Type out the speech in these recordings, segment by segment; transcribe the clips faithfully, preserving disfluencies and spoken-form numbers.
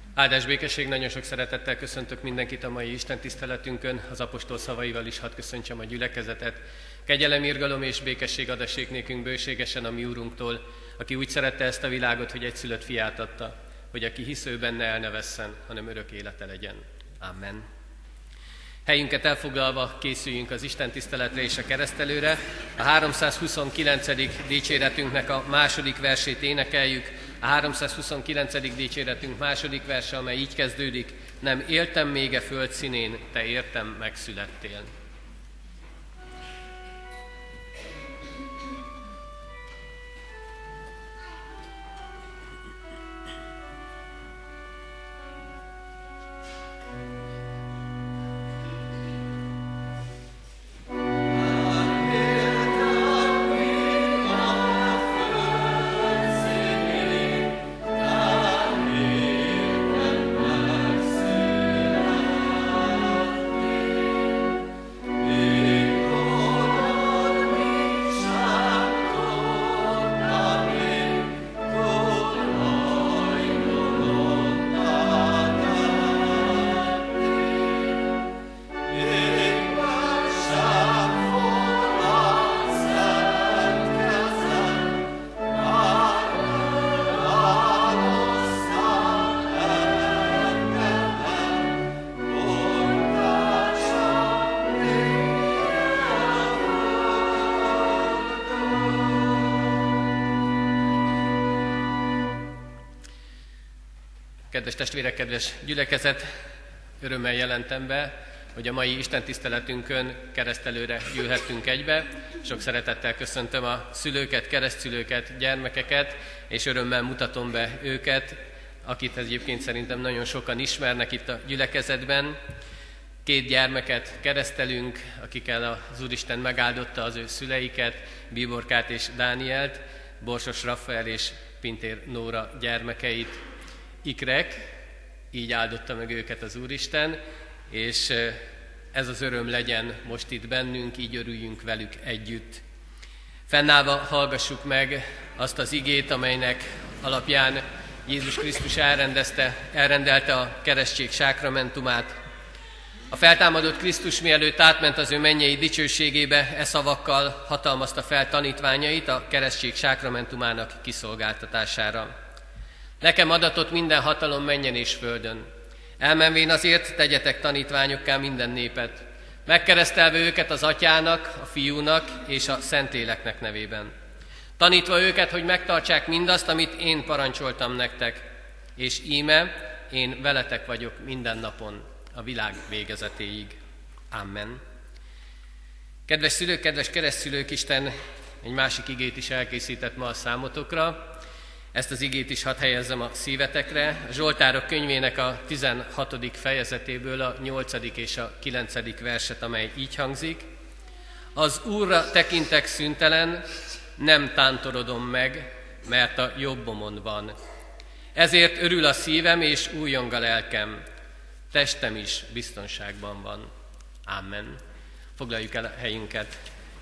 Áldás békesség, nagyon sok szeretettel köszöntök mindenkit a mai Isten tiszteletünkön, az apostol szavaival is hadd köszöntsem a gyülekezetet. Kegyelem, irgalom és békesség adassék nékünk bőségesen a mi Úrunktól, aki úgy szerette ezt a világot, hogy egyszülött fiát adta, hogy aki hisz ő benne el ne vesszen, hanem örök élete legyen. Amen. Helyünket elfoglalva készüljünk az Isten tiszteletre és a keresztelőre. A háromszázhuszonkilencedik dicséretünknek a második versét énekeljük. A háromszázhuszonkilencedik dicséretünk második verse, amely így kezdődik: nem éltem még e föld színén, te értem megszülettél. Kedves testvérek, kedves gyülekezet, örömmel jelentem be, hogy a mai istentiszteletünkön keresztelőre gyűlhettünk egybe. Sok szeretettel köszöntöm a szülőket, keresztszülőket, gyermekeket, és örömmel mutatom be őket, akit egyébként szerintem nagyon sokan ismernek itt a gyülekezetben. Két gyermeket keresztelünk, akikkel az Úristen megáldotta az ő szüleiket, Bíborkát és Dánielt, Borsos Raffael és Pintér Nóra gyermekeit. Ikrek, így áldotta meg őket az Úristen, és ez az öröm legyen most itt bennünk, így örüljünk velük együtt. Fennállva hallgassuk meg azt az igét, amelynek alapján Jézus Krisztus elrendezte, elrendelte a keresztség sákramentumát. A feltámadott Krisztus mielőtt átment az ő mennyei dicsőségébe, e szavakkal hatalmazta fel tanítványait a keresztség sákramentumának kiszolgáltatására. Nekem adatott minden hatalom mennyen és földön. Elmenvén azért tegyetek tanítványokká minden népet, megkeresztelve őket az Atyának, a Fiúnak és a Szentléleknek nevében. Tanítva őket, hogy megtartsák mindazt, amit én parancsoltam nektek, és íme, én veletek vagyok minden napon, a világ végezetéig. Amen. Kedves szülők, kedves keresztszülők, Isten egy másik igét is elkészített ma a számotokra. Ezt az igét is hadd helyezzem a szívetekre. A Zsoltárok könyvének a tizenhatodik fejezetéből a nyolcadik és a kilencedik verset, amely így hangzik: az Úrra tekintek szüntelen, nem tántorodom meg, mert a jobbomon van. Ezért örül a szívem és újjong a lelkem, testem is biztonságban van. Amen. Foglaljuk el a helyünket.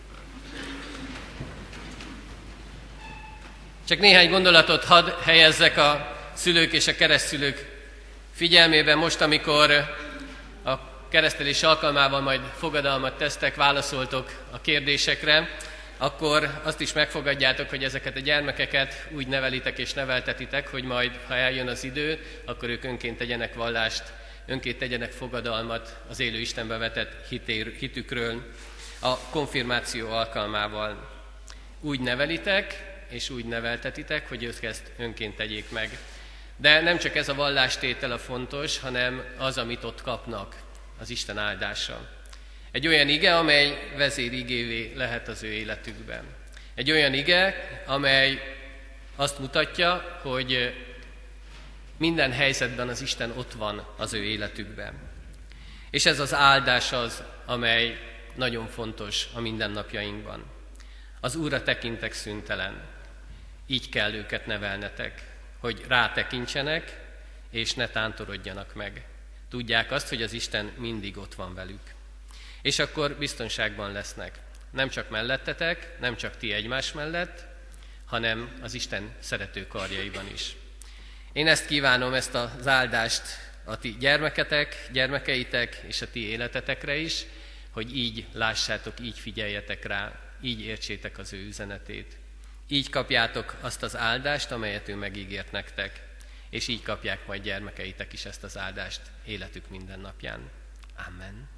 Csak néhány gondolatot hadd helyezzek a szülők és a keresztszülők figyelmébe most, amikor a keresztelés alkalmával majd fogadalmat tesztek, válaszoltok a kérdésekre, akkor azt is megfogadjátok, hogy ezeket a gyermekeket úgy nevelitek és neveltetitek, hogy majd, ha eljön az idő, akkor ők önként tegyenek vallást, önként tegyenek fogadalmat az élő Istenbe vetett hitér, hitükről a konfirmáció alkalmával. Úgy nevelitek, és úgy neveltetitek, hogy ők ezt önként tegyék meg. De nem csak ez a vallástétel a fontos, hanem az, amit ott kapnak, az Isten áldása. Egy olyan ige, amely vezérigévé lehet az ő életükben. Egy olyan ige, amely azt mutatja, hogy minden helyzetben az Isten ott van az ő életükben. És ez az áldás az, amely nagyon fontos a mindennapjainkban. Az Úrra tekintek szüntelen. Így kell őket nevelnetek, hogy rátekintsenek, és ne tántorodjanak meg. Tudják azt, hogy az Isten mindig ott van velük. És akkor biztonságban lesznek. Nem csak mellettetek, nem csak ti egymás mellett, hanem az Isten szerető karjaiban is. Én ezt kívánom, ezt az áldást a ti gyermeketek, gyermekeitek és a ti életetekre is, hogy így lássátok, így figyeljetek rá, így értsétek az ő üzenetét. Így kapjátok azt az áldást, amelyet ő megígért nektek, és így kapják majd gyermekeitek is ezt az áldást életük minden napján. Amen.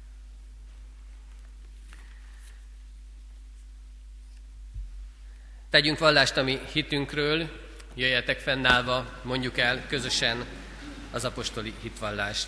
Tegyünk vallást a mi hitünkről, jöjjetek fennállva, mondjuk el közösen az apostoli hitvallást.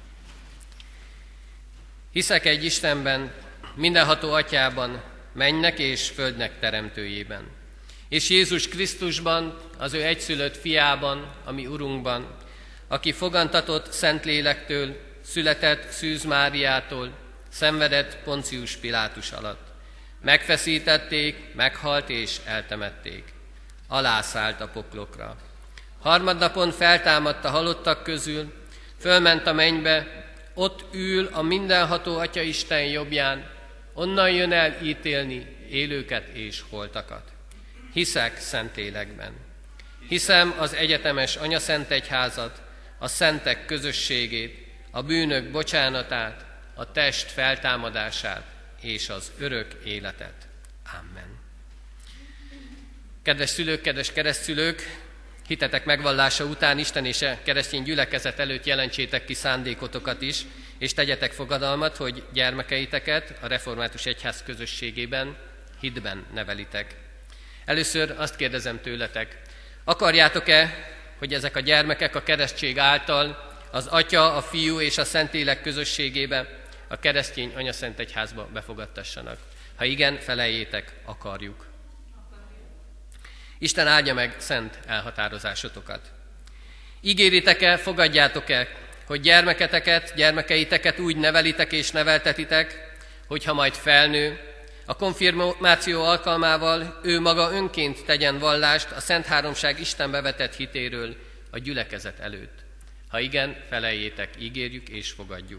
Hiszek egy Istenben, mindenható Atyában, mennynek és földnek teremtőjében, és Jézus Krisztusban, az ő egyszülött fiában, a mi Urunkban, aki fogantatott Szentlélektől, született Szűz Máriától, szenvedett Poncius Pilátus alatt. Megfeszítették, meghalt és eltemették. Alászállt a poklokra. Harmadnapon feltámadt a halottak közül, fölment a mennybe, ott ül a mindenható Atya Isten jobbján, onnan jön el ítélni élőket és holtakat. Hiszek Szentlélekben. Hiszem az egyetemes anyaszentegyházat, a szentek közösségét, a bűnök bocsánatát, a test feltámadását és az örök életet. Amen. Kedves szülők, kedves keresztszülők, hitetek megvallása után Isten és a keresztény gyülekezet előtt jelentsétek ki szándékotokat is, és tegyetek fogadalmat, hogy gyermekeiteket a református egyház közösségében, hitben nevelitek. Először azt kérdezem tőletek, akarjátok-e, hogy ezek a gyermekek a keresztség által az Atya, a Fiú és a Szentlélek közösségébe, a keresztény anyaszentegyházba befogadtassanak? Ha igen, feleljétek, akarjuk. Isten áldja meg szent elhatározásotokat. Ígéritek-e, fogadjátok-e, hogy gyermeketeket, gyermekeiteket úgy nevelitek és neveltetitek, hogyha majd felnő, a konfirmáció alkalmával ő maga önként tegyen vallást a Szent Háromság Istenbe vetett hitéről a gyülekezet előtt? Ha igen, feleljétek, ígérjük és fogadjuk.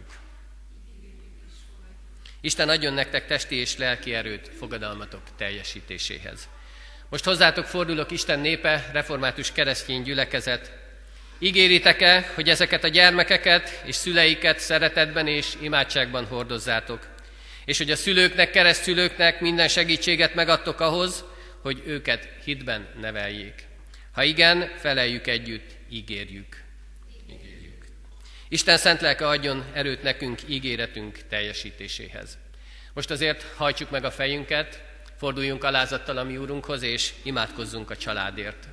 Isten adjon nektek testi és lelki erőt fogadalmatok teljesítéséhez. Most hozzátok fordulok, Isten népe, református keresztény gyülekezet. Ígéritek-e, hogy ezeket a gyermekeket és szüleiket szeretetben és imádságban hordozzátok, és hogy a szülőknek, keresztszülőknek minden segítséget megadtok ahhoz, hogy őket hitben neveljék? Ha igen, feleljük együtt, ígérjük. ígérjük. Isten szent lelke adjon erőt nekünk ígéretünk teljesítéséhez. Most azért hajtsuk meg a fejünket, forduljunk alázattal a mi Úrunkhoz, és imádkozzunk a családért.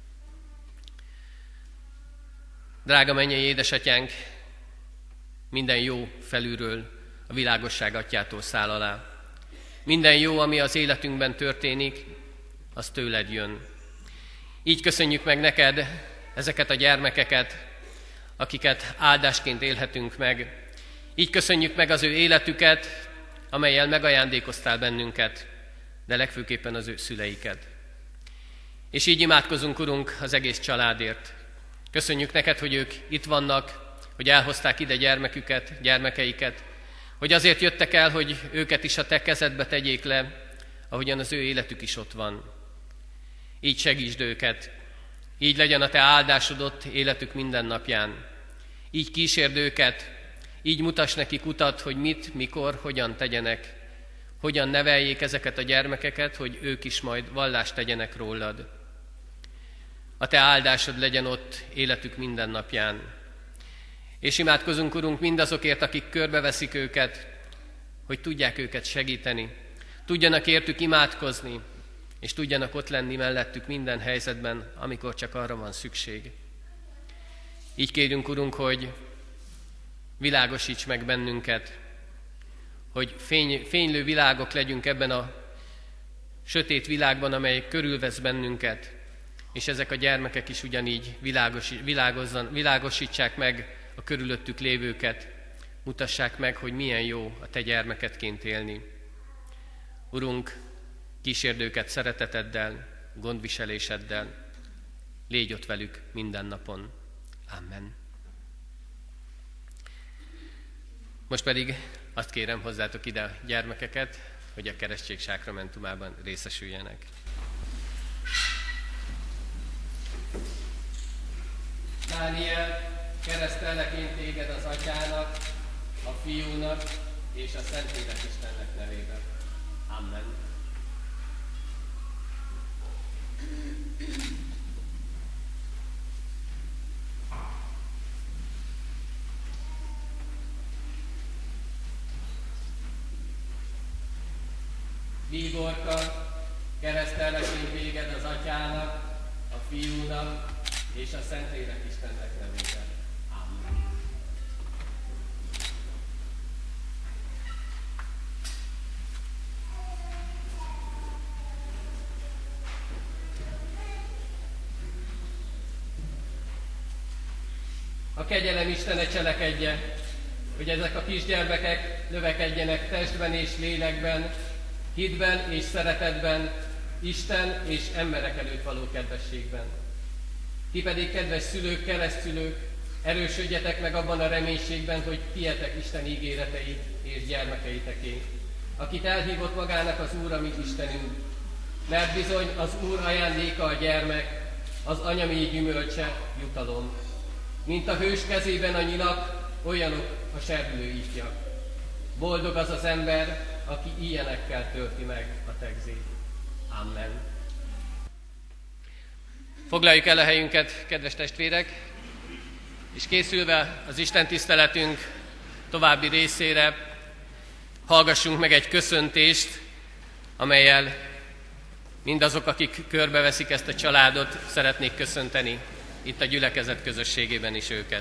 Drága mennyei édesatyánk, minden jó felülről, a világosság atyától száll alá. Minden jó, ami az életünkben történik, az tőled jön. Így köszönjük meg neked ezeket a gyermekeket, akiket áldásként élhetünk meg. Így köszönjük meg az ő életüket, amellyel megajándékoztál bennünket, de legfőképpen az ő szüleiket. És így imádkozunk, Urunk, az egész családért. Köszönjük neked, hogy ők itt vannak, hogy elhozták ide gyermeküket, gyermekeiket, hogy azért jöttek el, hogy őket is a te kezedbe tegyék le, ahogyan az ő életük is ott van. Így segítsd őket, így legyen a te áldásod ott életük minden napján. Így kísérd őket, így mutass nekik utat, hogy mit, mikor, hogyan tegyenek, hogyan neveljék ezeket a gyermekeket, hogy ők is majd vallást tegyenek rólad. A te áldásod legyen ott életük minden napján. És imádkozunk, Urunk, mindazokért, akik körbeveszik őket, hogy tudják őket segíteni, tudjanak értük imádkozni, és tudjanak ott lenni mellettük minden helyzetben, amikor csak arra van szükség. Így kérünk, Urunk, hogy világosíts meg bennünket, hogy fény, fénylő világok legyünk ebben a sötét világban, amely körülvesz bennünket, és ezek a gyermekek is ugyanígy világos, világosítsák meg a körülöttük lévőket, mutassák meg, hogy milyen jó a te gyermeketként élni. Urunk, kísérd őket szereteteddel, gondviseléseddel, légy ott velük minden napon. Amen. Most pedig azt kérem, hozzátok ide a gyermekeket, hogy a keresztség sákramentumában részesüljenek. Dániel, keresztellek én téged az Atyának, a Fiúnak és a Szentlélek Istennek nevében. Amen. Bíborka, keresztellek én téged az Atyának, a Fiúnak és a Szentlélek Istennek nevében. Amen. A kegyelem Istene cselekedje, hogy ezek a kisgyermekek növekedjenek testben és lélekben, hitben és szeretetben, Isten és emberek előtt való kedvességben. Ti pedig, kedves szülők, keresztszülők, erősödjetek meg abban a reménységben, hogy tietek Isten ígéreteit és gyermekeiteké, akit elhívott magának az Úr, a mi Istenünk. Mert bizony az Úr ajándéka a gyermek, az anyaméh gyümölcse, jutalom. Mint a hős kezében a nyilak, olyanok a serdülő ifjak. Boldog az az ember, aki ilyenekkel tölti meg a tegzét. Amen. Foglaljuk el a helyünket, kedves testvérek, és készülve az Isten tiszteletünk további részére hallgassunk meg egy köszöntést, amellyel mindazok, akik körbeveszik ezt a családot, szeretnék köszönteni itt a gyülekezet közösségében is őket.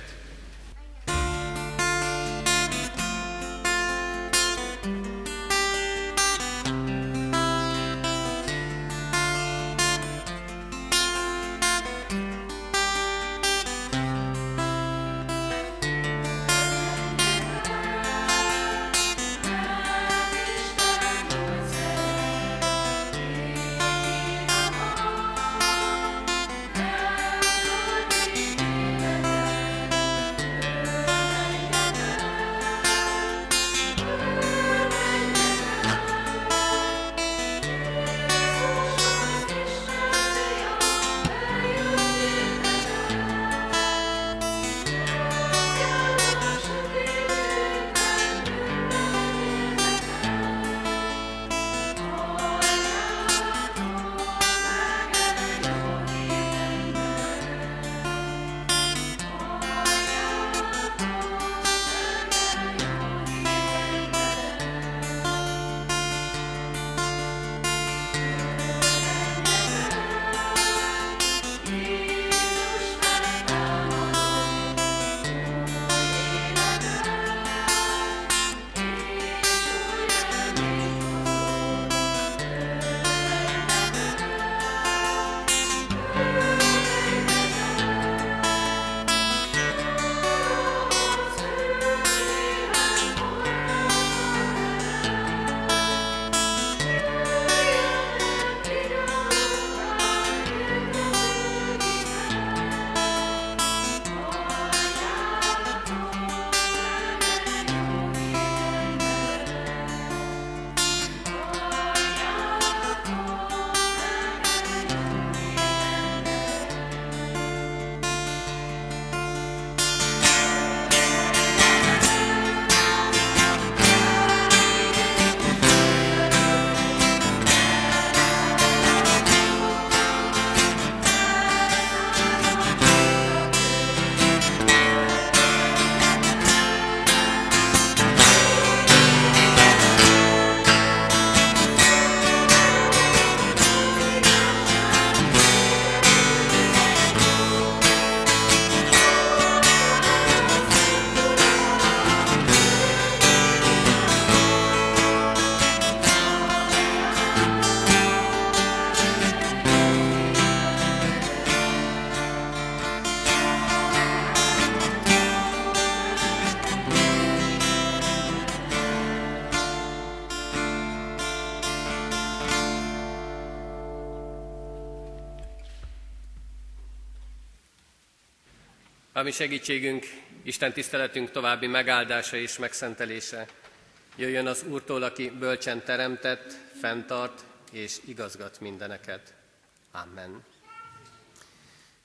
A mi segítségünk, Isten tiszteletünk további megáldása és megszentelése jöjjön az Úrtól, aki bölcsen teremtett, fenntart és igazgat mindeneket. Amen.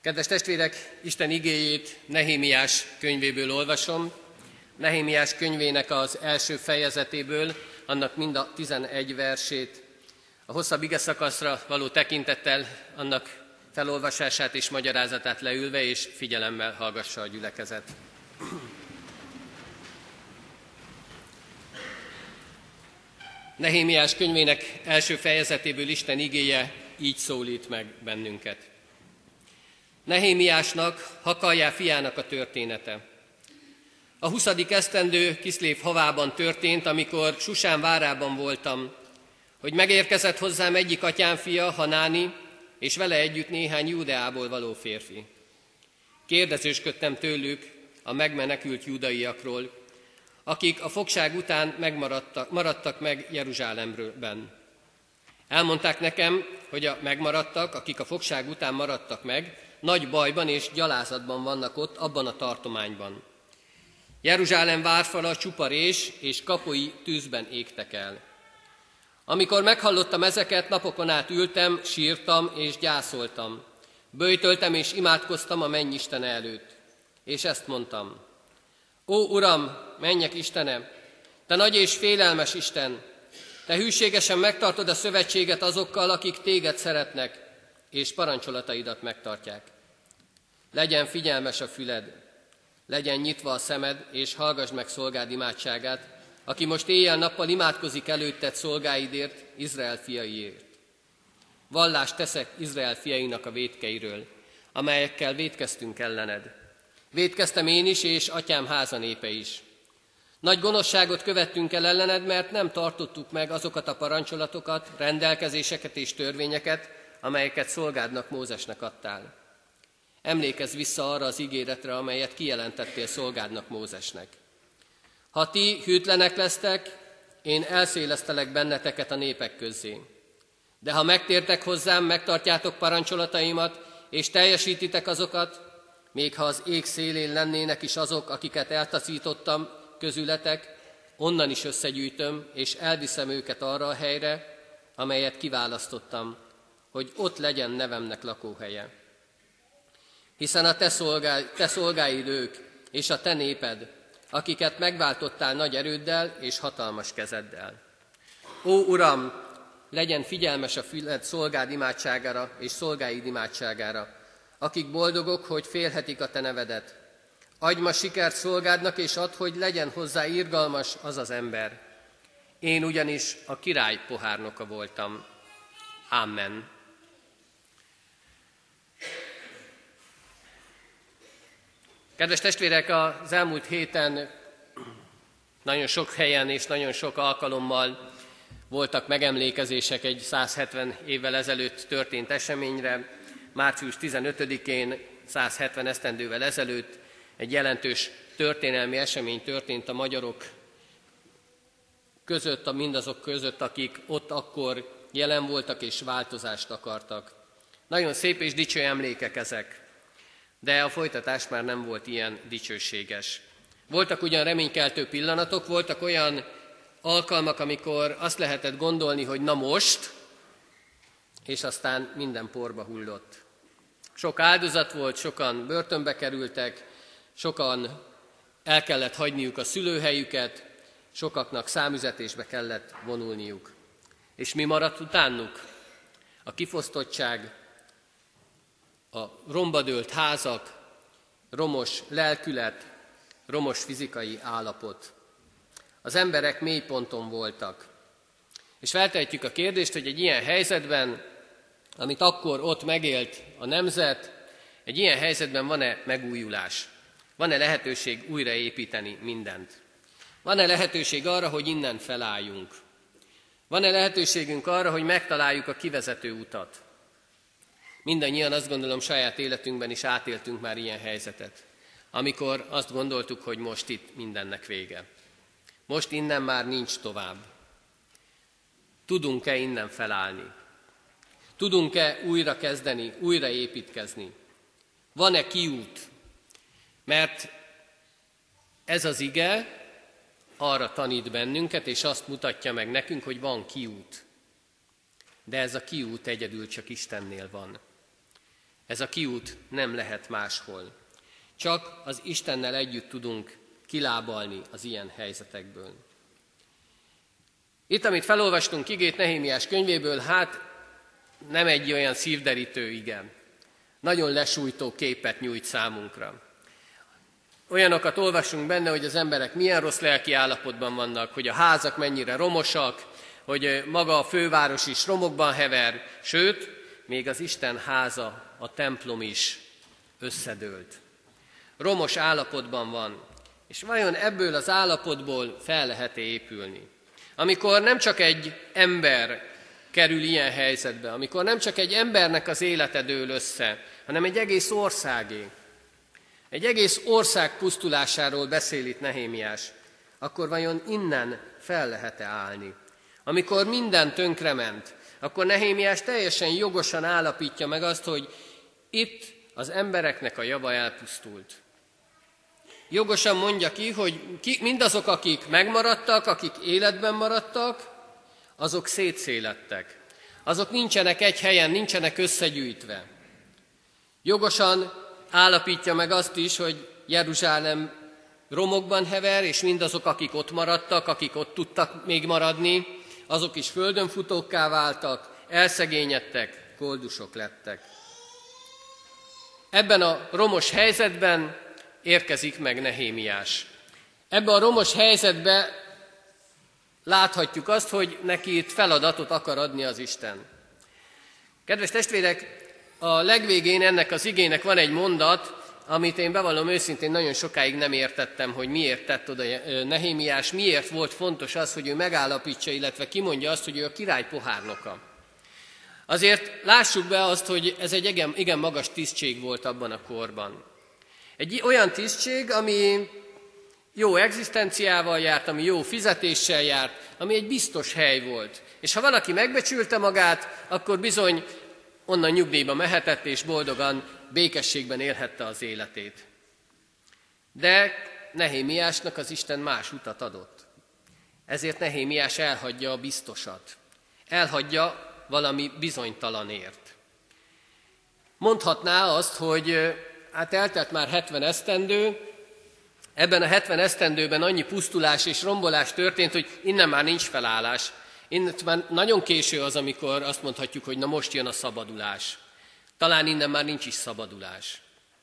Kedves testvérek, Isten igéjét Nehémiás könyvéből olvasom. Nehémiás könyvének az első fejezetéből, annak mind a tizenegy versét. A hosszabb igeszakaszra való tekintettel annak felolvasását és magyarázatát leülve és figyelemmel hallgassa a gyülekezet. Nehémiás könyvének első fejezetéből Isten igéje így szólít meg bennünket. Nehémiásnak, Hakaljá fiának a története. A huszadik esztendő Kiszlév havában történt, amikor Susán várában voltam, hogy megérkezett hozzám egyik atyám fia, Hanáni, és vele együtt néhány Júdeából való férfi. Kérdezősködtem tőlük a megmenekült júdaiakról, akik a fogság után megmaradtak, maradtak meg Jeruzsálemben. Elmondták nekem, hogy a megmaradtak, akik a fogság után maradtak meg, nagy bajban és gyalázatban vannak ott, abban a tartományban. Jeruzsálem várfala csupa rés és kapui tűzben égtek el. Amikor meghallottam ezeket, napokon át ültem, sírtam és gyászoltam. Böjtöltem és imádkoztam a mennyistene előtt. És ezt mondtam: Ó, Uram, mennyek Istene, Te nagy és félelmes Isten, Te hűségesen megtartod a szövetséget azokkal, akik Téged szeretnek, és parancsolataidat megtartják. Legyen figyelmes a füled, legyen nyitva a szemed, és hallgass meg szolgád imádságát, aki most éjjel-nappal imádkozik előtted szolgáidért, Izrael fiaiért. Vallást teszek Izrael fiainak a vétkeiről, amelyekkel vétkeztünk ellened. Vétkeztem én is, és atyám háza népe is. Nagy gonoszságot követtünk el ellened, mert nem tartottuk meg azokat a parancsolatokat, rendelkezéseket és törvényeket, amelyeket szolgádnak, Mózesnek adtál. Emlékezz vissza arra az ígéretre, amelyet kijelentettél szolgádnak, Mózesnek. Ha ti hűtlenek lesztek, én elszélesztelek benneteket a népek közzé. De ha megtértek hozzám, megtartjátok parancsolataimat, és teljesítitek azokat, még ha az ég szélén lennének is azok, akiket eltaszítottam közületek, onnan is összegyűjtöm, és elviszem őket arra a helyre, amelyet kiválasztottam, hogy ott legyen nevemnek lakóhelye. Hiszen a te, szolgái, te szolgáid ők, és a te néped, akiket megváltottál nagy erőddel és hatalmas kezeddel. Ó, Uram, legyen figyelmes a füled szolgád imádságára és szolgáid imádságára, akik boldogok, hogy félhetik a te nevedet. Adj ma sikert szolgádnak, és add, hogy legyen hozzá irgalmas az az ember. Én ugyanis a király pohárnoka voltam. Amen. Kedves testvérek, az elmúlt héten nagyon sok helyen és nagyon sok alkalommal voltak megemlékezések egy száz hetven évvel ezelőtt történt eseményre. március tizenötödikén, száz hetven esztendővel ezelőtt egy jelentős történelmi esemény történt a magyarok között, a mindazok között, akik ott akkor jelen voltak és változást akartak. Nagyon szép és dicső emlékek ezek, de a folytatás már nem volt ilyen dicsőséges. Voltak ugyan reménykeltő pillanatok, voltak olyan alkalmak, amikor azt lehetett gondolni, hogy na most, és aztán minden porba hullott. Sok áldozat volt, sokan börtönbe kerültek, sokan el kellett hagyniuk a szülőhelyüket, sokaknak számüzetésbe kellett vonulniuk. És mi maradt utánuk? A kifosztottság, a rombadőlt házak, romos lelkület, romos fizikai állapot. Az emberek mély ponton voltak. És feltehetjük a kérdést, hogy egy ilyen helyzetben, amit akkor ott megélt a nemzet, egy ilyen helyzetben van-e megújulás? Van-e lehetőség újraépíteni mindent? Van-e lehetőség arra, hogy innen felálljunk? Van-e lehetőségünk arra, hogy megtaláljuk a kivezető utat? Mindannyian azt gondolom saját életünkben is átéltünk már ilyen helyzetet, amikor azt gondoltuk, hogy most itt mindennek vége. Most innen már nincs tovább. Tudunk-e innen felállni? Tudunk-e újra kezdeni, újra építkezni? Van-e kiút? Mert ez az ige arra tanít bennünket, és azt mutatja meg nekünk, hogy van kiút. De ez a kiút egyedül csak Istennél van. Ez a kiút nem lehet máshol. Csak az Istennel együtt tudunk kilábalni az ilyen helyzetekből. Itt, amit felolvastunk igét Nehémiás könyvéből, hát nem egy olyan szívderítő ige. Nagyon lesújtó képet nyújt számunkra. Olyanokat olvasunk benne, hogy az emberek milyen rossz lelki állapotban vannak, hogy a házak mennyire romosak, hogy maga a főváros is romokban hever, sőt, még az Isten háza, a templom is összedőlt. Romos állapotban van, és vajon ebből az állapotból fel lehet épülni? Amikor nem csak egy ember kerül ilyen helyzetbe, amikor nem csak egy embernek az élete dől össze, hanem egy egész országé. Egy egész ország pusztulásáról beszél itt Nehémiás, akkor vajon innen fel lehet-e állni? Amikor minden tönkrement, akkor Nehémiás teljesen jogosan állapítja meg azt, hogy itt az embereknek a java elpusztult. Jogosan mondja ki, hogy ki, mindazok, akik megmaradtak, akik életben maradtak, azok szétszélettek. Azok nincsenek egy helyen, nincsenek összegyűjtve. Jogosan állapítja meg azt is, hogy Jeruzsálem romokban hever, és mindazok, akik ott maradtak, akik ott tudtak még maradni, azok is földönfutókká váltak, elszegényedtek, koldusok lettek. Ebben a romos helyzetben érkezik meg Nehémiás. Ebben a romos helyzetben láthatjuk azt, hogy neki itt feladatot akar adni az Isten. Kedves testvérek, a legvégén ennek az igének van egy mondat, amit én bevallom őszintén nagyon sokáig nem értettem, hogy miért tett oda Nehémiás, miért volt fontos az, hogy ő megállapítsa, illetve kimondja azt, hogy ő a király pohárnoka. Azért lássuk be azt, hogy ez egy igen, igen magas tisztség volt abban a korban. Egy olyan tisztség, ami jó egzisztenciával járt, ami jó fizetéssel járt, ami egy biztos hely volt. És ha valaki megbecsülte magát, akkor bizony onnan nyugdíjba mehetett, és boldogan, békességben élhette az életét. De Nehémiásnak az Isten más utat adott. Ezért Nehémiás elhagyja a biztosat. Elhagyja valami bizonytalanért. Mondhatná azt, hogy hát eltelt már hetven esztendő, ebben a hetven esztendőben annyi pusztulás és rombolás történt, hogy innen már nincs felállás. Innen már nagyon késő az, amikor azt mondhatjuk, hogy na most jön a szabadulás. Talán innen már nincs is szabadulás.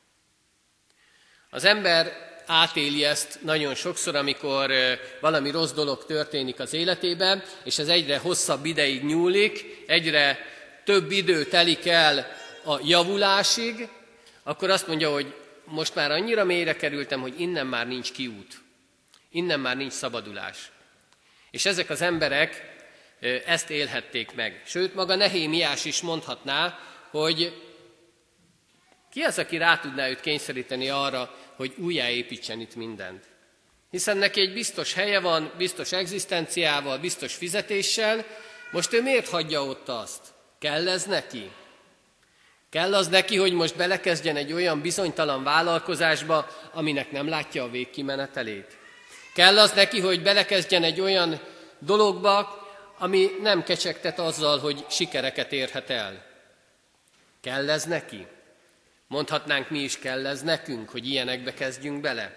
Az ember átéli ezt nagyon sokszor, amikor valami rossz dolog történik az életében, és ez egyre hosszabb ideig nyúlik, egyre több idő telik el a javulásig, akkor azt mondja, hogy most már annyira mélyre kerültem, hogy innen már nincs kiút. Innen már nincs szabadulás. És ezek az emberek ezt élhették meg. Sőt, maga Nehémiás is mondhatná, hogy ki az, aki rá tudná őt kényszeríteni arra, hogy újjáépítsen itt mindent. Hiszen neki egy biztos helye van, biztos egzisztenciával, biztos fizetéssel, most ő miért hagyja ott azt? Kell ez neki? Kell az neki, hogy most belekezdjen egy olyan bizonytalan vállalkozásba, aminek nem látja a végkimenetelét? Kell az neki, hogy belekezdjen egy olyan dologba, ami nem kecsegtet azzal, hogy sikereket érhet el? Kell ez neki? Mondhatnánk mi is, kell ez nekünk, hogy ilyenekbe kezdjünk bele?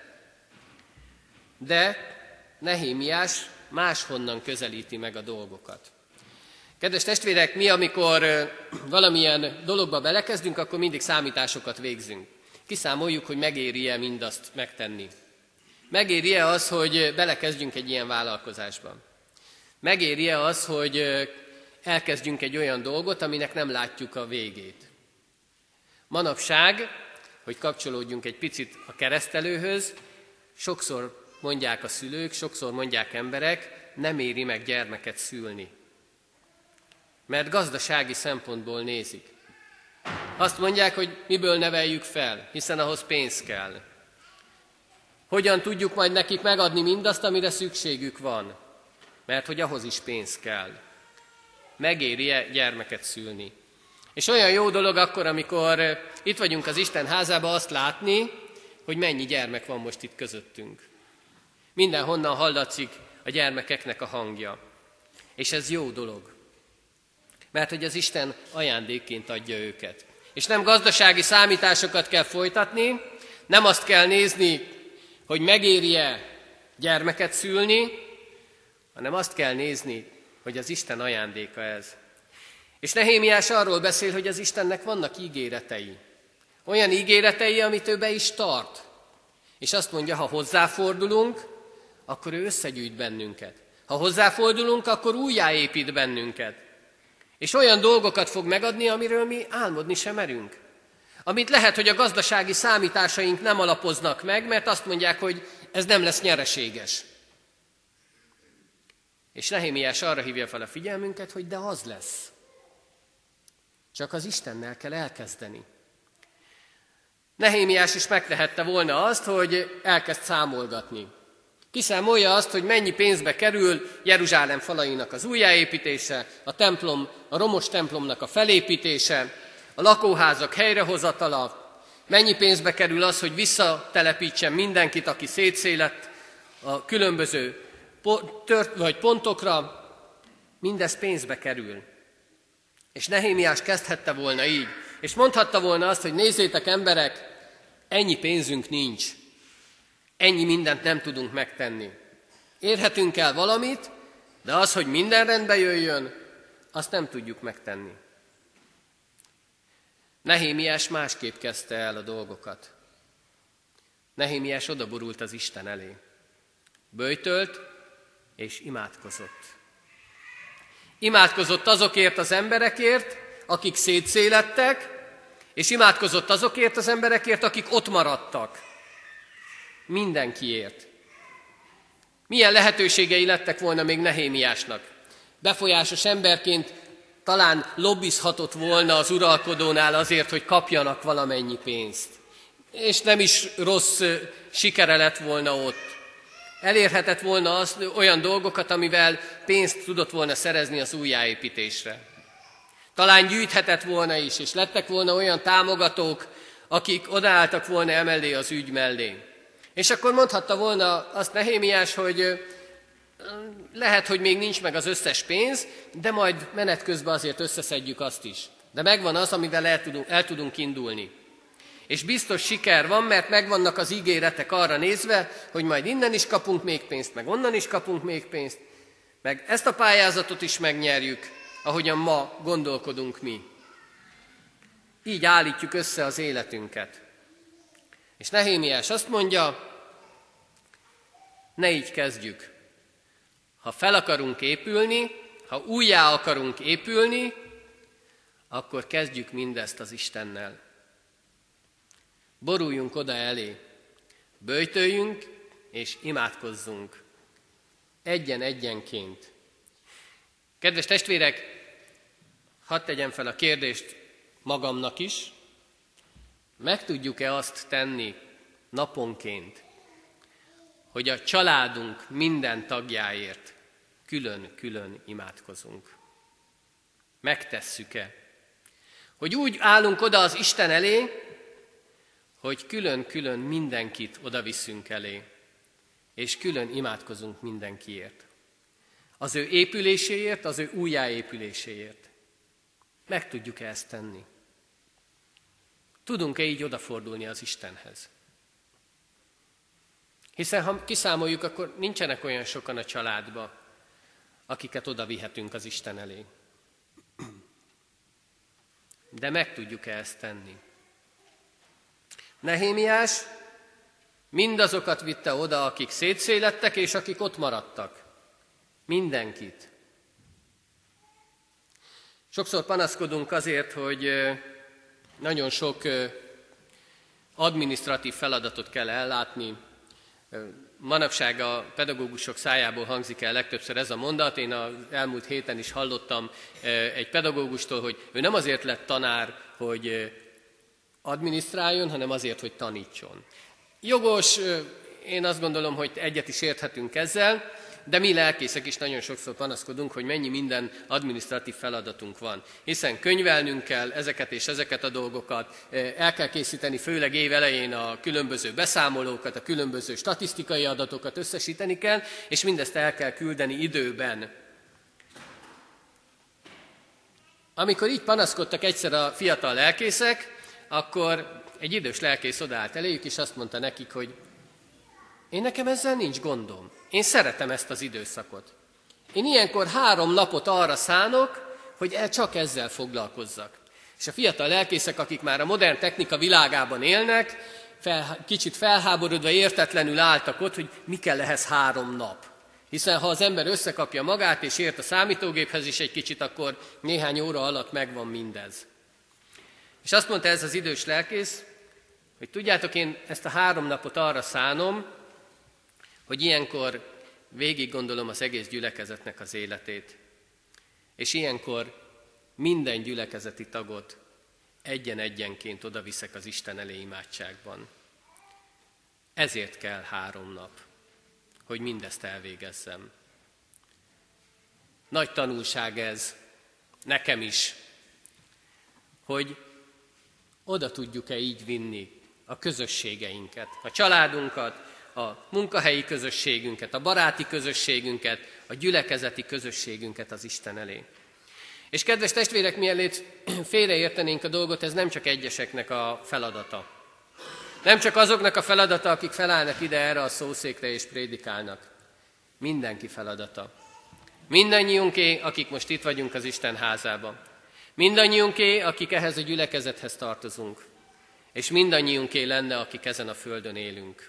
De Nehémiás máshonnan közelíti meg a dolgokat. Kedves testvérek, mi, amikor valamilyen dologba belekezdünk, akkor mindig számításokat végzünk. Kiszámoljuk, hogy megéri-e mindazt megtenni. Megéri-e az, hogy belekezdjünk egy ilyen vállalkozásba? Megéri-e az, hogy elkezdjünk egy olyan dolgot, aminek nem látjuk a végét? Manapság, hogy kapcsolódjunk egy picit a keresztelőhöz, sokszor mondják a szülők, sokszor mondják emberek, nem éri meg gyermeket szülni. Mert gazdasági szempontból nézik. Azt mondják, hogy miből neveljük fel, hiszen ahhoz pénz kell. Hogyan tudjuk majd nekik megadni mindazt, amire szükségük van? Mert hogy ahhoz is pénz kell. Megéri-e gyermeket szülni? És olyan jó dolog akkor, amikor itt vagyunk az Isten házában, azt látni, hogy mennyi gyermek van most itt közöttünk. Mindenhonnan hallatszik a gyermekeknek a hangja. És ez jó dolog. Mert hogy az Isten ajándékként adja őket. És nem gazdasági számításokat kell folytatni, nem azt kell nézni, hogy megéri-e gyermeket szülni, hanem azt kell nézni, hogy az Isten ajándéka ez. És Nehémiás arról beszél, hogy az Istennek vannak ígéretei. Olyan ígéretei, amit ő be is tart. És azt mondja, ha hozzáfordulunk, akkor ő összegyűjt bennünket. Ha hozzáfordulunk, akkor újjáépít bennünket. És olyan dolgokat fog megadni, amiről mi álmodni sem merünk. Amit lehet, hogy a gazdasági számításaink nem alapoznak meg, mert azt mondják, hogy ez nem lesz nyereséges. És Nehémiás arra hívja fel a figyelmünket, hogy de az lesz. Csak az Istennel kell elkezdeni. Nehémiás is megtehette volna azt, hogy elkezd számolgatni. Kiszámolja azt, hogy mennyi pénzbe kerül Jeruzsálem falainak az újjáépítése, a templom, a romos templomnak a felépítése, a lakóházak helyrehozatala, mennyi pénzbe kerül az, hogy visszatelepítsen mindenkit, aki szétszélett a különböző tört, vagy pontokra, mindez pénzbe kerül. És Nehémiás kezdhette volna így, és mondhatta volna azt, hogy nézzétek emberek, ennyi pénzünk nincs, ennyi mindent nem tudunk megtenni. Érhetünk el valamit, de az, hogy minden rendbe jöjjön, azt nem tudjuk megtenni. Nehémiás másképp kezdte el a dolgokat. Nehémiás odaborult az Isten elé. Böjtölt és imádkozott. Imádkozott azokért az emberekért, akik szétszélettek, és imádkozott azokért az emberekért, akik ott maradtak. Mindenkiért. Milyen lehetőségei lettek volna még Nehémiásnak? Befolyásos emberként talán lobbizhatott volna az uralkodónál azért, hogy kapjanak valamennyi pénzt. És nem is rossz sikere lett volna ott. Elérhetett volna az, olyan dolgokat, amivel pénzt tudott volna szerezni az újjáépítésre. Talán gyűjthetett volna is, és lettek volna olyan támogatók, akik odaálltak volna emellé az ügy mellé. És akkor mondhatta volna azt Nehémiás, hogy lehet, hogy még nincs meg az összes pénz, de majd menet közben azért összeszedjük azt is. De megvan az, amivel el tudunk, el tudunk indulni. És biztos siker van, mert megvannak az ígéretek arra nézve, hogy majd innen is kapunk még pénzt, meg onnan is kapunk még pénzt, meg ezt a pályázatot is megnyerjük, ahogyan ma gondolkodunk mi. Így állítjuk össze az életünket. És Nehémiás azt mondja, ne így kezdjük. Ha fel akarunk épülni, ha újjá akarunk épülni, akkor kezdjük mindezt az Istennel. Boruljunk oda elé, böjtöljünk és imádkozzunk. Egyen-egyenként. Kedves testvérek, hadd tegyem fel a kérdést magamnak is, meg tudjuk-e azt tenni naponként, hogy a családunk minden tagjáért külön-külön imádkozunk? Megtesszük-e? Hogy úgy állunk oda az Isten elé, hogy külön-külön mindenkit oda viszünk elé, és külön imádkozunk mindenkiért. Az ő épüléséért, az ő újjáépüléséért. Meg tudjuk-e ezt tenni? Tudunk-e így odafordulni az Istenhez? Hiszen ha kiszámoljuk, akkor nincsenek olyan sokan a családba, akiket oda vihetünk az Isten elé. De meg tudjuk-e ezt tenni? Nehémiás mindazokat vitte oda, akik szétszélettek, és akik ott maradtak. Mindenkit. Sokszor panaszkodunk azért, hogy nagyon sok adminisztratív feladatot kell ellátni. Manapság a pedagógusok szájából hangzik el legtöbbször ez a mondat. Én az elmúlt héten is hallottam egy pedagógustól, hogy ő nem azért lett tanár, hogy adminisztráljon, hanem azért, hogy tanítson. Jogos, én azt gondolom, hogy egyet is érthetünk ezzel, de mi lelkészek is nagyon sokszor panaszkodunk, hogy mennyi minden adminisztratív feladatunk van. Hiszen könyvelnünk kell ezeket és ezeket a dolgokat, el kell készíteni főleg év elején a különböző beszámolókat, a különböző statisztikai adatokat összesíteni kell, és mindezt el kell küldeni időben. Amikor így panaszkodtak egyszer a fiatal lelkészek, akkor egy idős lelkész odállt eléjük, és azt mondta nekik, hogy én nekem ezzel nincs gondom. Én szeretem ezt az időszakot. Én ilyenkor három napot arra szánok, hogy csak ezzel foglalkozzak. És a fiatal lelkészek, akik már a modern technika világában élnek, fel, kicsit felháborodva, értetlenül álltak ott, hogy mi kell ehhez három nap. Hiszen ha az ember összekapja magát és ért a számítógéphez is egy kicsit, akkor néhány óra alatt megvan mindez. És azt mondta ez az idős lelkész, hogy tudjátok, én ezt a három napot arra szánom, hogy ilyenkor végig gondolom az egész gyülekezetnek az életét. És ilyenkor minden gyülekezeti tagot egyen-egyenként odaviszek az Isten elé imádságban. Ezért kell három nap, hogy mindezt elvégezzem. Nagy tanulság ez, nekem is, hogy oda tudjuk-e így vinni a közösségeinket, a családunkat, a munkahelyi közösségünket, a baráti közösségünket, a gyülekezeti közösségünket az Isten elé. És kedves testvérek, mielőtt félreértenénk a dolgot, ez nem csak egyeseknek a feladata. Nem csak azoknak a feladata, akik felállnak ide erre a szószékre és prédikálnak. Mindenki feladata. Mindannyiunké, akik most itt vagyunk az Isten házában. Mindannyiunké, akik ehhez a gyülekezethez tartozunk. És mindannyiunké lenne, akik ezen a földön élünk.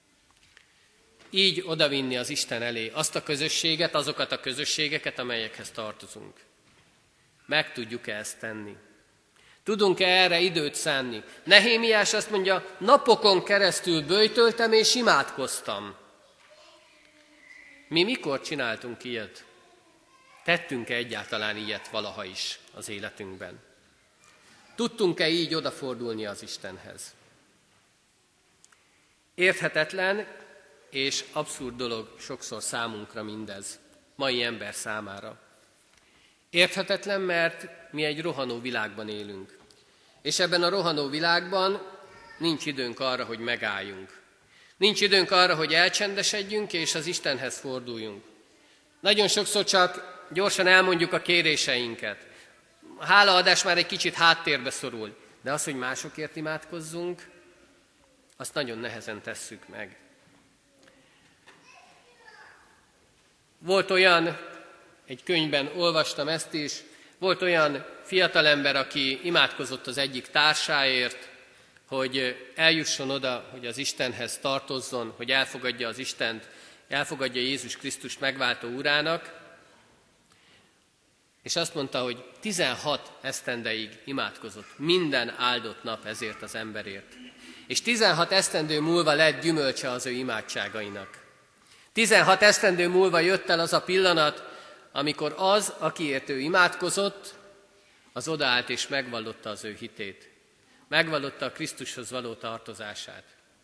Így odavinni az Isten elé azt a közösséget, azokat a közösségeket, amelyekhez tartozunk. Meg tudjuk-e ezt tenni? Tudunk-e erre időt szánni? Nehémiás azt mondja, napokon keresztül böjtöltem és imádkoztam. Mi mikor csináltunk ilyet? Tettünk-e egyáltalán ilyet valaha is az életünkben? Tudtunk-e így odafordulni az Istenhez? Érthetetlen és abszurd dolog sokszor számunkra mindez, mai ember számára. Érthetetlen, mert mi egy rohanó világban élünk. És ebben a rohanó világban nincs időnk arra, hogy megálljunk. Nincs időnk arra, hogy elcsendesedjünk és az Istenhez forduljunk. Nagyon sokszor csak gyorsan elmondjuk a kéréseinket. A hálaadás már egy kicsit háttérbe szorul, de az, hogy másokért imádkozzunk, azt nagyon nehezen tesszük meg. Volt olyan, egy könyvben olvastam ezt is, volt olyan fiatalember, aki imádkozott az egyik társáért, hogy eljusson oda, hogy az Istenhez tartozzon, hogy elfogadja az Istent, elfogadja Jézus Krisztust megváltó urának, és azt mondta, hogy tizenhat esztendeig imádkozott minden áldott nap ezért az emberért. És tizenhat esztendő múlva lett gyümölcse az ő imádságainak. tizenhat esztendő múlva jött el az a pillanat, amikor az, akiért ő imádkozott, az odaállt és megvallotta az ő hitét. Megvallotta a Krisztushoz való tartozását.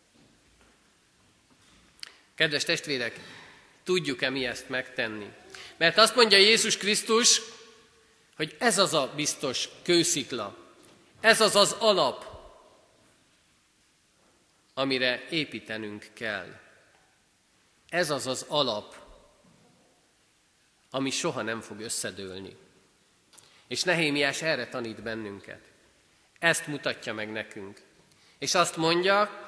Kedves testvérek, tudjuk-e mi ezt megtenni? Mert azt mondja Jézus Krisztus, hogy ez az a biztos kőszikla, ez az az alap, amire építenünk kell. Ez az az alap, ami soha nem fog összedőlni. És Nehémiás erre tanít bennünket. Ezt mutatja meg nekünk. És azt mondja,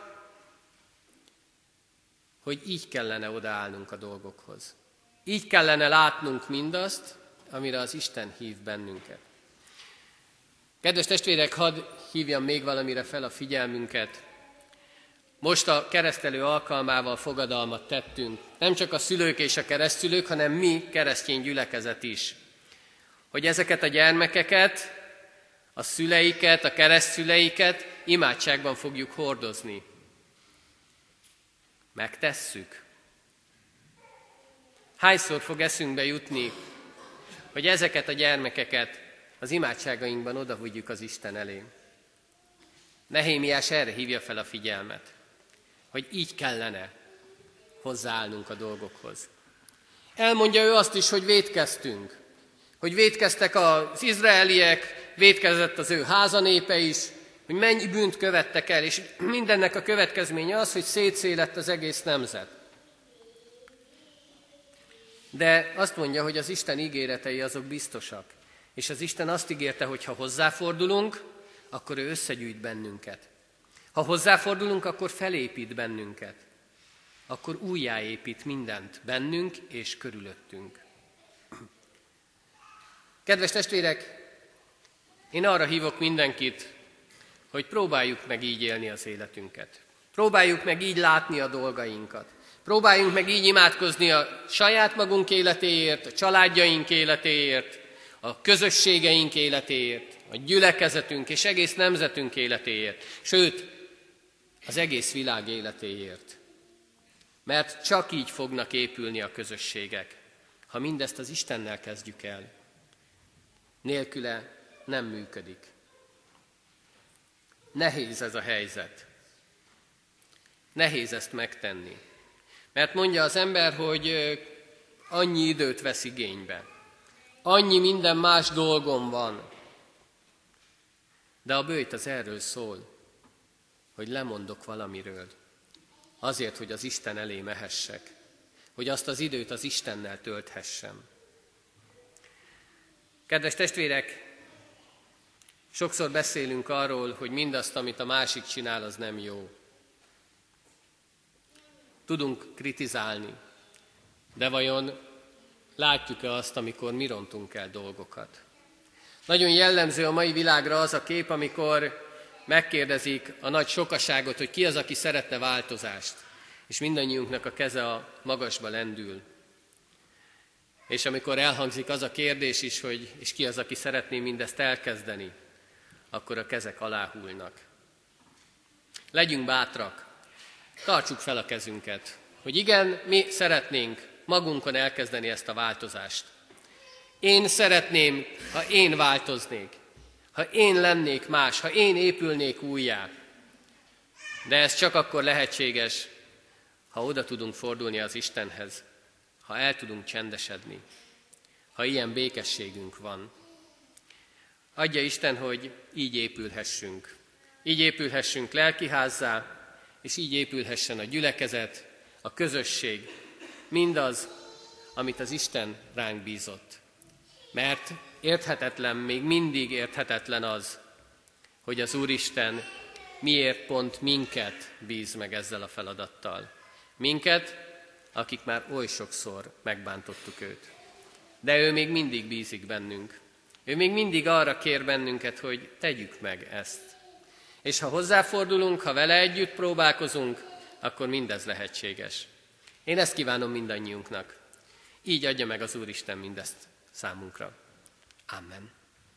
hogy így kellene odaállnunk a dolgokhoz. Így kellene látnunk mindazt, amire az Isten hív bennünket. Kedves testvérek, hadd hívjam még valamire fel a figyelmünket. Most a keresztelő alkalmával fogadalmat tettünk. Nem csak a szülők és a keresztszülők, hanem mi, keresztény gyülekezet is. Hogy ezeket a gyermekeket, a szüleiket, a keresztszüleiket imádságban fogjuk hordozni. Megtesszük. Hányszor fog eszünkbe jutni, hogy ezeket a gyermekeket az imádságainkban odavigyük az Isten elé. Nehémiás erre hívja fel a figyelmet, hogy így kellene hozzáállnunk a dolgokhoz. Elmondja ő azt is, hogy vétkeztünk, hogy vétkeztek az izraeliek, vétkezett az ő házanépe is, hogy mennyi bűnt követtek el, és mindennek a következménye az, hogy szétszélett az egész nemzet. De azt mondja, hogy az Isten ígéretei azok biztosak, És az Isten azt ígérte, hogy ha hozzáfordulunk, akkor ő összegyűjt bennünket. Ha hozzáfordulunk, akkor felépít bennünket. Akkor újjáépít mindent bennünk és körülöttünk. Kedves testvérek, én arra hívok mindenkit, hogy próbáljuk meg így élni az életünket. Próbáljuk meg így látni a dolgainkat. Próbáljunk meg így imádkozni a saját magunk életéért, a családjaink életéért, a közösségeink életéért, a gyülekezetünk és egész nemzetünk életéért, sőt, az egész világ életéért. Mert csak így fognak épülni a közösségek, ha mindezt az Istennel kezdjük el. Nélküle nem működik. Nehéz ez a helyzet. Nehéz ezt megtenni. Mert mondja az ember, hogy annyi időt vesz igénybe. Annyi minden más dolgom van. De a böjt az erről szól, hogy lemondok valamiről. Azért, hogy az Isten elé mehessek. Hogy azt az időt az Istennel tölthessem. Kedves testvérek, sokszor beszélünk arról, hogy mindazt, amit a másik csinál, az nem jó. Tudunk kritizálni, de vajon látjuk-e azt, amikor mi rontunk el dolgokat? Nagyon jellemző a mai világra az a kép, amikor megkérdezik a nagy sokaságot, hogy ki az, aki szeretne változást, és mindannyiunknak a keze a magasba lendül. És amikor elhangzik az a kérdés is, hogy és ki az, aki szeretné mindezt elkezdeni, akkor a kezek aláhullnak. Legyünk bátrak, tartsuk fel a kezünket, hogy igen, mi szeretnénk magunkon elkezdeni ezt a változást. Én szeretném, ha én változnék, ha én lennék más, ha én épülnék újjá. De ez csak akkor lehetséges, ha oda tudunk fordulni az Istenhez, ha el tudunk csendesedni, ha ilyen békességünk van. Adja Isten, hogy így épülhessünk. Így épülhessünk lelkiházzá, és így épülhessen a gyülekezet, a közösség, mindaz, amit az Isten ránk bízott. Mert érthetetlen, még mindig érthetetlen az, hogy az Úristen miért pont minket bíz meg ezzel a feladattal. Minket, akik már oly sokszor megbántottuk őt. De ő még mindig bízik bennünk. Ő még mindig arra kér bennünket, hogy tegyük meg ezt. És ha hozzáfordulunk, ha vele együtt próbálkozunk, akkor mindez lehetséges. Én ezt kívánom mindannyiunknak. Így adja meg az Úristen mindezt számunkra. Amen.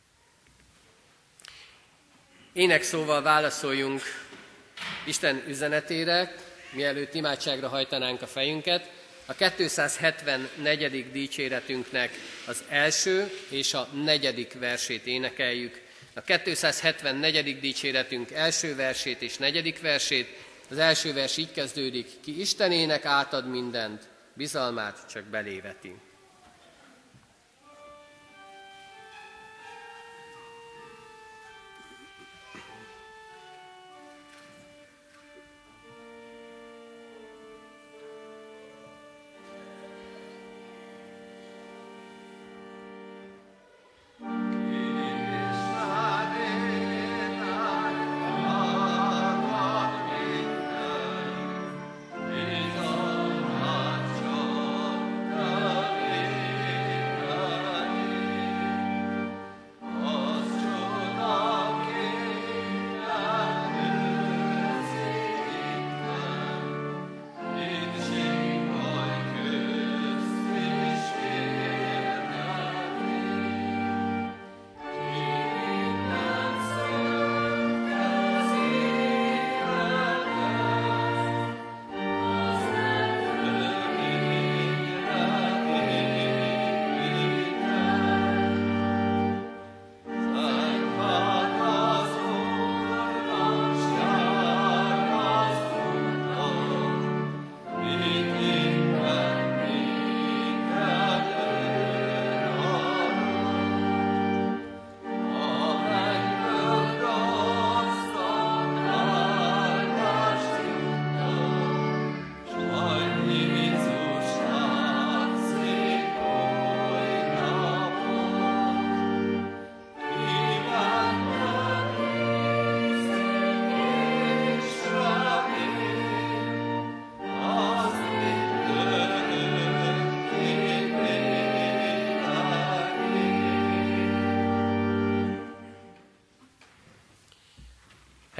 Énekszóval válaszoljunk Isten üzenetére, mielőtt imádságra hajtanánk a fejünket. A kétszázhetvennegyedik dicséretünknek az első és a negyedik versét énekeljük. A kétszázhetvennegyedik dicséretünk első versét és negyedik versét. Az első vers így kezdődik: ki Istenének átad mindent, bizalmát csak beléveti. Bizalmat csak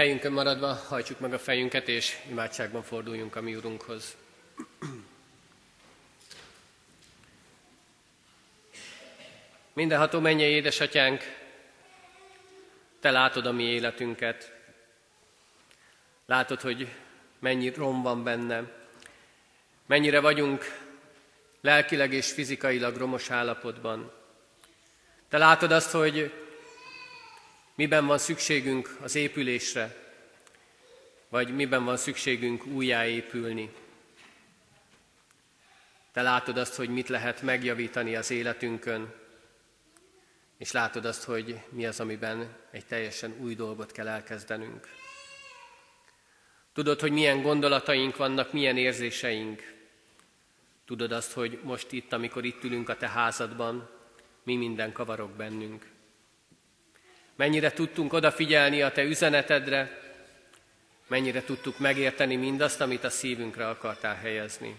Helyünkön maradva hajtsuk meg a fejünket, és imádságban forduljunk a mi Urunkhoz. Mindenható mennyei édesatyánk, Te látod a mi életünket. Látod, hogy mennyi rom van benne, mennyire vagyunk lelkileg és fizikailag romos állapotban. Te látod azt, hogy miben van szükségünk az épülésre, vagy miben van szükségünk újjáépülni. Te látod azt, hogy mit lehet megjavítani az életünkön, és látod azt, hogy mi az, amiben egy teljesen új dolgot kell elkezdenünk. Tudod, hogy milyen gondolataink vannak, milyen érzéseink. Tudod azt, hogy most itt, amikor itt ülünk a Te házadban, mi minden kavarog bennünk. Mennyire tudtunk odafigyelni a Te üzenetedre, mennyire tudtuk megérteni mindazt, amit a szívünkre akartál helyezni.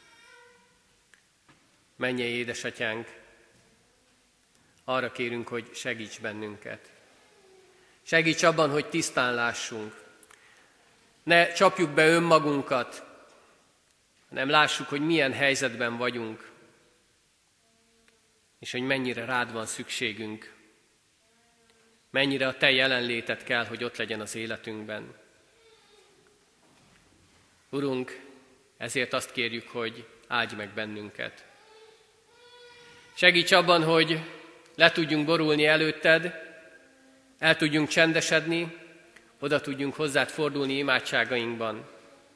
Mennyei édesatyánk, arra kérünk, hogy segíts bennünket. Segíts abban, hogy tisztán lássunk. Ne csapjuk be önmagunkat, hanem lássuk, hogy milyen helyzetben vagyunk, és hogy mennyire rád van szükségünk. Mennyire a Te jelenléted kell, hogy ott legyen az életünkben. Urunk, ezért azt kérjük, hogy áldj meg bennünket. Segíts abban, hogy le tudjunk borulni előtted, el tudjunk csendesedni, oda tudjunk hozzád fordulni imádságainkban,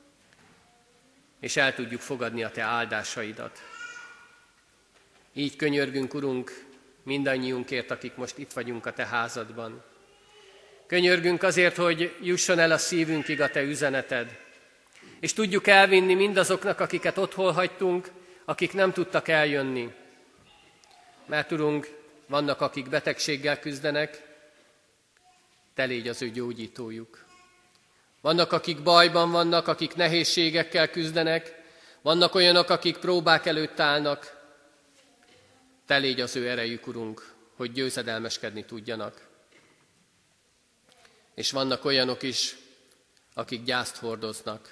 és el tudjuk fogadni a Te áldásaidat. Így könyörgünk, Urunk, mindannyiunkért, akik most itt vagyunk a Te házadban. Könyörgünk azért, hogy jusson el a szívünkig a Te üzeneted, és tudjuk elvinni mindazoknak, akiket otthon hagytunk, akik nem tudtak eljönni. Mert, Urunk, vannak, akik betegséggel küzdenek, Te légy az ő gyógyítójuk. Vannak, akik bajban vannak, akik nehézségekkel küzdenek, vannak olyanok, akik próbák előtt állnak. Te légy az ő erejük, Urunk, hogy győzedelmeskedni tudjanak. És vannak olyanok is, akik gyászt hordoznak.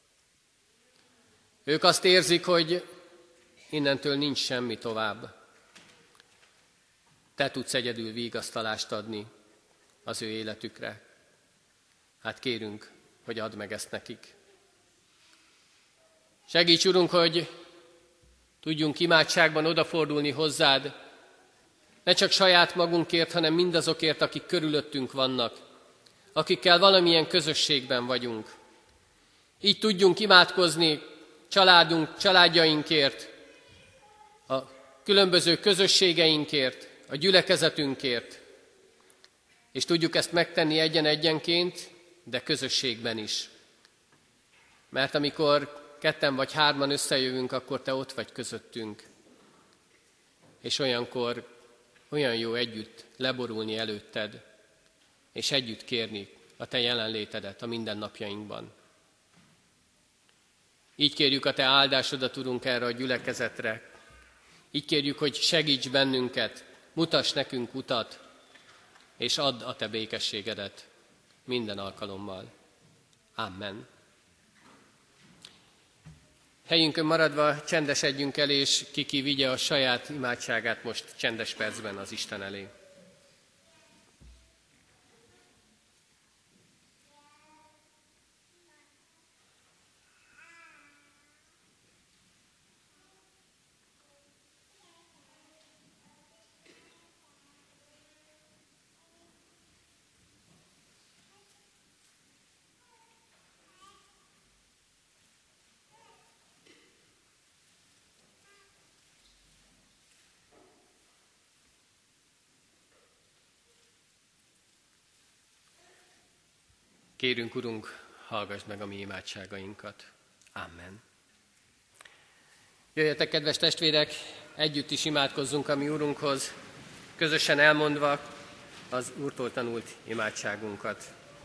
Ők azt érzik, hogy innentől nincs semmi tovább. Te tudsz egyedül vigasztalást adni az ő életükre. Hát kérünk, hogy add meg ezt nekik. Segíts, Urunk, hogy tudjunk imádságban odafordulni hozzád, ne csak saját magunkért, hanem mindazokért, akik körülöttünk vannak, akikkel valamilyen közösségben vagyunk. Így tudjunk imádkozni családunk, családjainkért, a különböző közösségeinkért, a gyülekezetünkért, és tudjuk ezt megtenni egyen-egyenként, de közösségben is. Mert amikor ketten vagy hárman összejövünk, akkor Te ott vagy közöttünk. És olyankor olyan jó együtt leborulni előtted, és együtt kérni a Te jelenlétedet a mindennapjainkban. Így kérjük a Te áldásodat, Urunk, erre a gyülekezetre. Így kérjük, hogy segíts bennünket, mutass nekünk utat, és add a Te békességedet minden alkalommal. Amen. Helyünkön maradva csendesedjünk el, és ki-ki vigye a saját imádságát most csendes percben az Isten elé. Kérünk, Urunk, hallgass meg a mi imádságainkat. Amen. Jöjjetek, kedves testvérek, együtt is imádkozzunk a mi Urunkhoz, közösen elmondva az Úrtól tanult imádságunkat.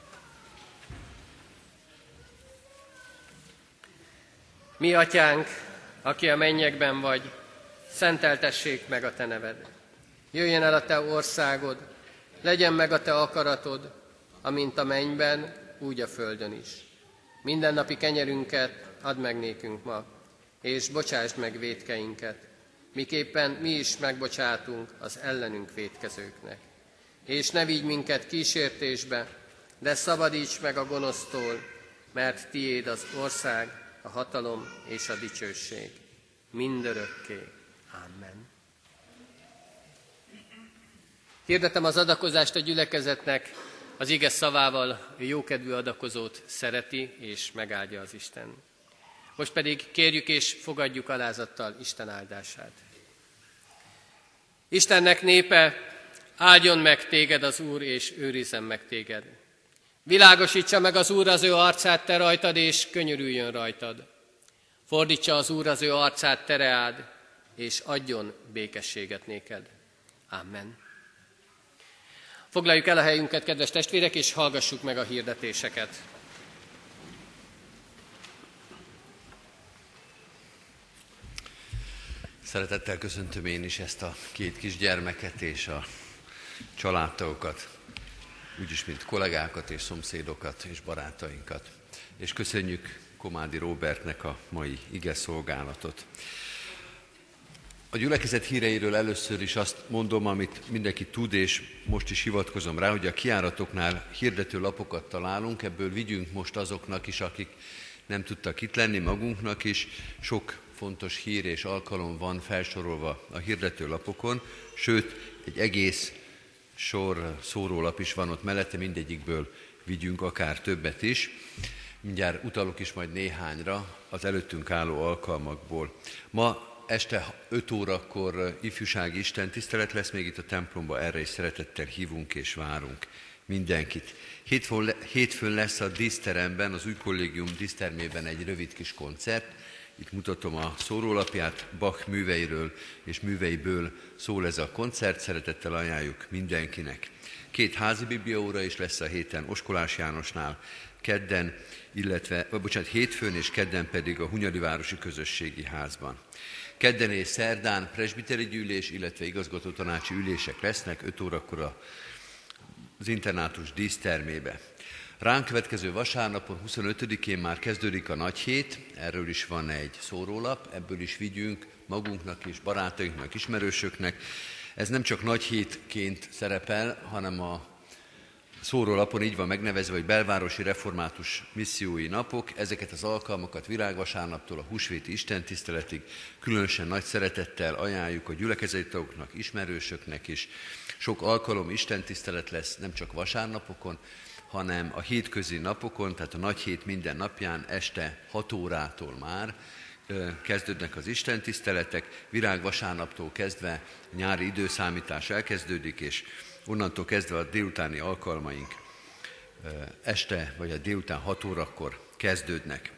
Mi atyánk, aki a mennyekben vagy, szenteltessék meg a Te neved. Jöjjön el a Te országod, legyen meg a Te akaratod, amint a mennyben, úgy a földön is. Mindennapi kenyerünket add meg nékünk ma, és bocsásd meg vétkeinket, miképpen mi is megbocsátunk az ellenünk vétkezőknek. És ne vigy minket kísértésbe, de szabadíts meg a gonosztól, mert tiéd az ország, a hatalom és a dicsőség. Mindörökké. Amen. Hirdetem az adakozást a gyülekezetnek, az ige szavával a jókedvű adakozót szereti és megáldja az Isten. Most pedig kérjük és fogadjuk alázattal Isten áldását. Istennek népe, áldjon meg téged az Úr, és őrizzen meg téged. Világosítsa meg az Úr az ő arcát te rajtad, és könyörüljön rajtad. Fordítsa az Úr az ő arcát te reád, és adjon békességet néked. Amen. Foglaljuk el a helyünket, kedves testvérek, és hallgassuk meg a hirdetéseket. Szeretettel köszöntöm én is ezt a két kisgyermeket és a családtagokat, úgyis mint kollégákat és szomszédokat és barátainkat. És köszönjük Komádi Róbertnek a mai ige szolgálatot. A gyülekezet híreiről először is azt mondom, amit mindenki tud, és most is hivatkozom rá, hogy a kijáratoknál hirdető lapokat találunk, ebből vigyünk most azoknak is, akik nem tudtak itt lenni, magunknak is. Sok fontos hír és alkalom van felsorolva a hirdető lapokon, sőt, egy egész sor szórólap is van ott mellette, mindegyikből vigyünk akár többet is. Mindjárt utalok is majd néhányra az előttünk álló alkalmakból. Ma este öt órakor ifjúsági istentisztelet lesz, még itt a templomba, erre is szeretettel hívunk és várunk mindenkit. Hétfőn, hétfőn lesz a díszteremben, az új kollégium dísztermében egy rövid kis koncert. Itt mutatom a szórólapját, Bach műveiről és műveiből szól ez a koncert, szeretettel ajánljuk mindenkinek. Két házi bibliaóra is lesz a héten Oskolás Jánosnál, kedden, illetve, vagy bocsánat, hétfőn és kedden pedig a Hunyadi Városi Közösségi Házban. Kedden és szerdán presbiteri gyűlés, illetve igazgatótanácsi ülések lesznek, öt órakor az internátus dísztermébe. Ránk következő vasárnapon, huszonötödikén már kezdődik a nagy hét, erről is van egy szórólap, ebből is vigyünk magunknak és barátainknak, ismerősöknek. Ez nem csak nagy hétként szerepel, hanem a szórólapon így van megnevezve, hogy belvárosi református missziói napok. Ezeket az alkalmakat virágvasárnaptól a húsvéti istentiszteletig különösen nagy szeretettel ajánljuk a gyülekezeti tagoknak, ismerősöknek is. Sok alkalom istentisztelet lesz nem csak vasárnapokon, hanem a hétközi napokon, tehát a nagy hét minden napján este hat órától már kezdődnek az istentiszteletek, virágvasárnaptól kezdve a nyári időszámítás elkezdődik, és onnantól kezdve a délutáni alkalmaink este vagy a délután hat órakor kezdődnek.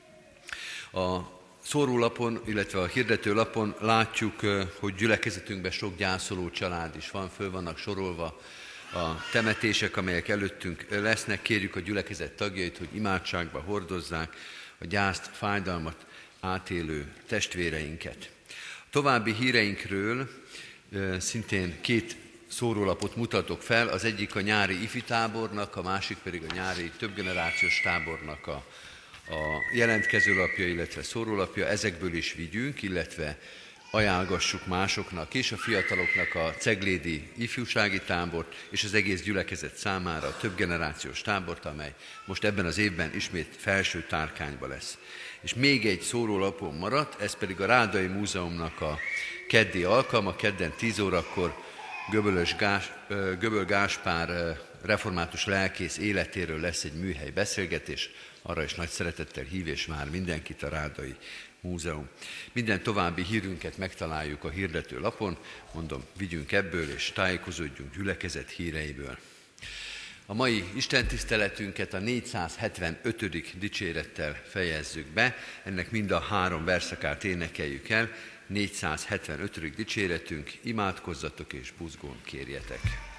A szórólapon, illetve a hirdetőlapon látjuk, hogy gyülekezetünkben sok gyászoló család is van, föl vannak sorolva a temetések, amelyek előttünk lesznek. Kérjük a gyülekezet tagjait, hogy imádságba hordozzák a gyászt, fájdalmat átélő testvéreinket. A további híreinkről szintén két szórólapot mutatok fel, az egyik a nyári ifi tábornak, a másik pedig a nyári többgenerációs tábornak a, a jelentkezőlapja, illetve szórólapja. Ezekből is vigyünk, illetve ajánlgassuk másoknak is, a fiataloknak a ceglédi ifjúsági tábort, és az egész gyülekezet számára a többgenerációs tábort, amely most ebben az évben ismét felső tárkányba lesz. És még egy szórólapon maradt, ez pedig a Rádai Múzeumnak a keddi alkalma, kedden tíz órakor Göbölös Gás, Göböl Gáspár református lelkész életéről lesz egy műhely beszélgetés, arra is nagy szeretettel hív és vár mindenkit a Rádai Múzeum. Minden további hírünket megtaláljuk a hirdető lapon, mondom, vigyünk ebből és tájékozódjunk gyülekezet híreiből. A mai istentiszteletünket a négyszázhetvenötödik dicsérettel fejezzük be, ennek mind a három verszakát énekeljük el. négyszázhetvenötödik dicséretünk, imádkozzatok és buzgón kérjetek.